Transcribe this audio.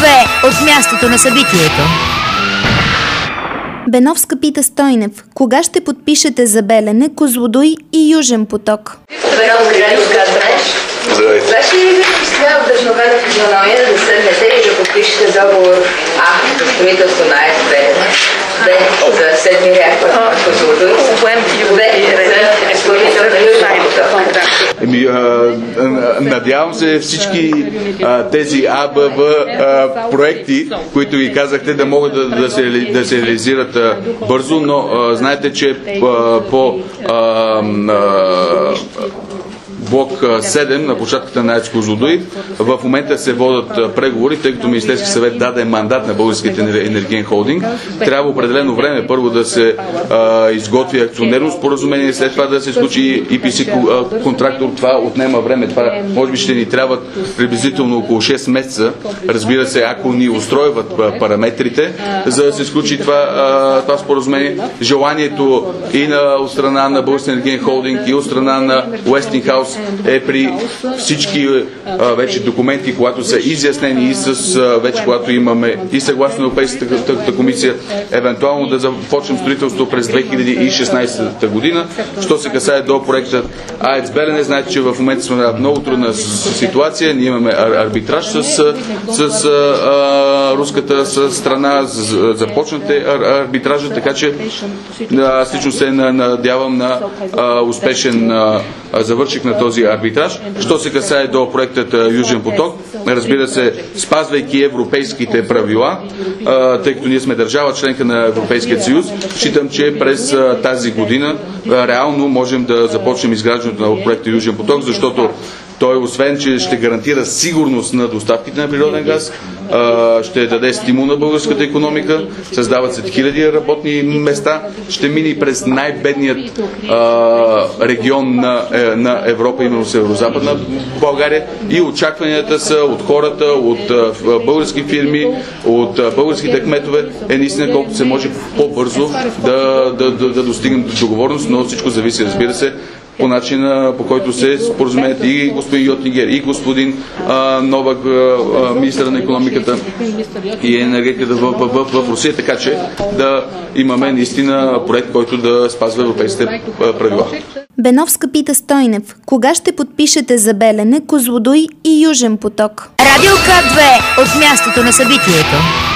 2 от мястото на събитието. Беновска пита Стойнев: кога ще подпишете за Белене, Козлодуй и Южен поток? Здравейте. Знаеш ли сега вдъхновена физиономия да седнете и да подпишете договор за строителство на АЕЦ Белене? За седми реактор на Козлодуй. За изпълнител на Южен поток. Надявам се всички тези АБВ проекти, които ви казахте, да могат да се реализират бързо, но знаете, че по блок 7 на площадката на АЕЦ Козлодуй в момента се водят преговори, тъй като Министерски съвет даде мандат на Българския енергиен холдинг. Трябва определено време първо да се изготви акционерно споразумение, след това да се случи EPC контрактор. Това отнема време. Това може би ще ни трябва приблизително около 6 месеца. Разбира се, ако ни устройват параметрите, за да се случи това споразумение. Желанието и от страна на Българския енергиен холдинг, и от страна на Уестингхаус е при всички вече документи, когато са изяснени и вече когато имаме и съгласно Европейската комисия, евентуално да започнем строителство през 2016 година. Що се касае до проекта АЕЦ Белене, знаете, че в момента сме в много трудна ситуация. Ние имаме арбитраж с руската страна, започнате арбитража, така че аз лично се надявам на успешен завършик на този арбитраж. Що се касае до проектът Южен поток, разбира се, спазвайки европейските правила, тъй като ние сме държава членка на Европейския съюз, считам, че през тази година реално можем да започнем изграждането на проекта Южен поток, защото той, освен че ще гарантира сигурност на доставките на природен газ, ще даде стимул на българската икономика, създават се хиляди работни места, ще мини през най-бедният регион на Европа, именно Северо-Западна България, и очакванията са от хората, от български фирми, от българските кметове наистина колкото се може по-бързо да достигнем договорност, но всичко зависи, разбира се, по начина, по който се споразумеят и господин Йотингер, и господин Новак, министър на икономиката и енергетиката в Русия, така че да имаме наистина проект, който да спазва европейските правила. Беновска пита Стойнев: кога ще подпишете за Белене, Козлодуй и Южен поток? Радио К2 от мястото на събитието.